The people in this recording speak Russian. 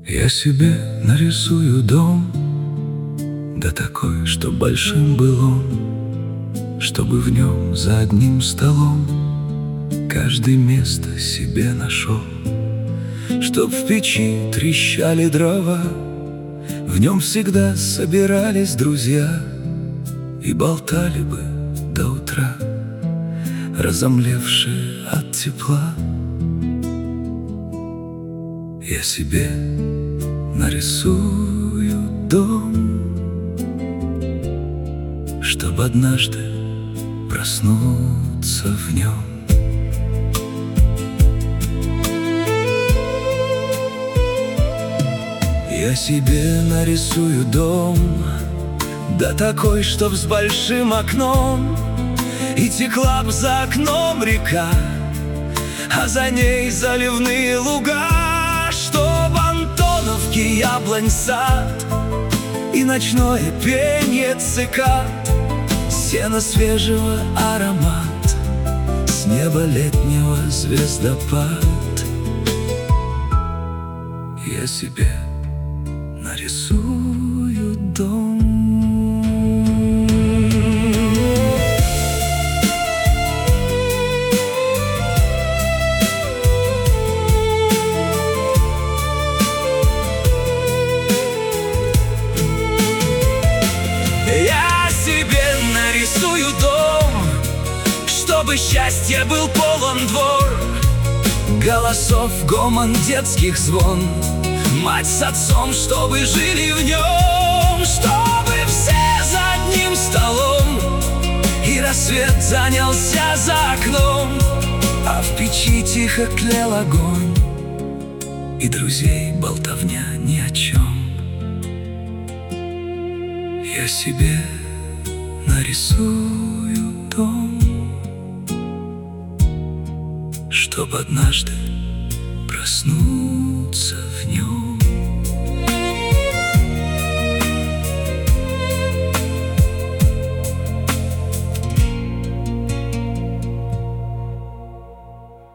Я себе нарисую дом, да такой, чтоб большим был он, чтобы в нем за одним столом каждый место себе нашел, чтоб в печи трещали дрова, в нем всегда собирались друзья и болтали бы до утра, разомлевшие от тепла. Я себе нарисую дом, чтоб однажды проснуться в нем. Я себе нарисую дом, да такой, чтоб с большим окном, и текла б за окном река, а за ней заливные луга, чтоб антоновки яблонь сад и ночное пенье цикад, сено свежего аромат, с неба летнего звездопад. Я себе нарисую дом. Я себе нарисую дом, чтобы счастье был полон двор, голосов, гомон, детских звон, мать с отцом, чтобы жили в нем, чтобы все за одним столом, и рассвет занялся за окном, а в печи тихо тлел огонь, и друзей болтовня ни о чем. Я себе нарисую дом, чтоб однажды проснуться в нем.